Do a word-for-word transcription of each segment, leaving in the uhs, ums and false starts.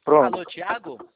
Pronto. Alô, Thiago?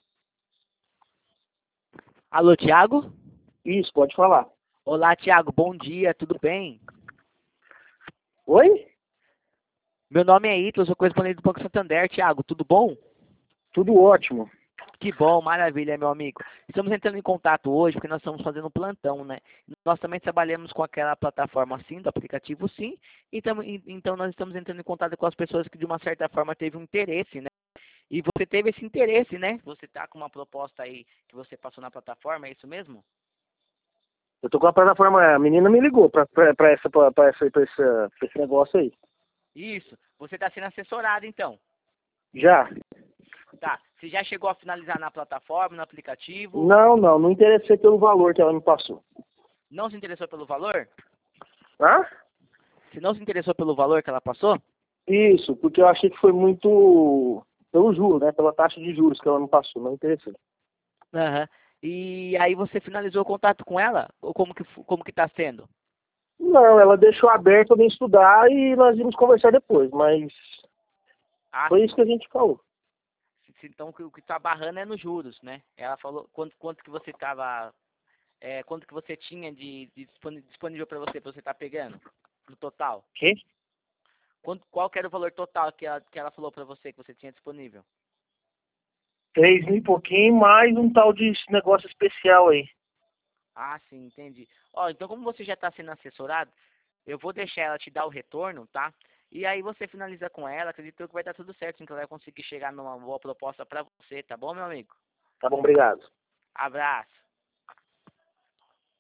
Alô, Thiago? Isso, pode falar. Olá, Thiago, bom dia, tudo bem? Oi? Meu nome é Ítalo, sou correspondente do Banco Santander, Thiago, tudo bom? Tudo ótimo. Que bom, maravilha, meu amigo. Estamos entrando em contato hoje porque nós estamos fazendo um plantão, né? Nós também trabalhamos com aquela plataforma Sim, do aplicativo Sim, e tamo, e- então nós estamos entrando em contato com as pessoas que de uma certa forma teve um interesse, né? E você teve esse interesse, né? Você tá com uma proposta aí que você passou na plataforma, é isso mesmo? Eu tô com a plataforma, a menina me ligou pra, pra, pra, essa, pra, pra, essa, pra, essa, pra esse negócio aí. Isso. Você está sendo assessorado, então. Já? Tá. Você já chegou a finalizar na plataforma, no aplicativo? Não, não, não interessei pelo valor que ela me passou. Não se interessou pelo valor? Hã? Se não se interessou pelo valor que ela passou? Isso, porque eu achei que foi muito pelo juro, né? Pela taxa de juros que ela me passou, não interessei. Aham. E aí você finalizou o contato com ela? Ou como que, fu- como que tá sendo? Não, ela deixou aberto pra mim estudar e nós íamos conversar depois, mas Ah, foi sim. isso que a gente falou. Se- Então o que o que tá barrando é nos juros, né? Ela falou quanto, quanto que você tava. É, quanto que você tinha de, de disponi- disponível para você, pra você tá pegando? No total. Quê? Quanto, qual que era o valor total que ela, que ela falou para você que você tinha disponível? Três mil e pouquinho, mais um tal de negócio especial aí. Ah, sim, entendi. Ó, então como você já está sendo assessorado, eu vou deixar ela te dar o retorno, tá? E aí você finaliza com ela, acredito que vai dar tudo certo, então ela vai conseguir chegar numa boa proposta para você, tá bom, meu amigo? Tá bom, obrigado. Abraço.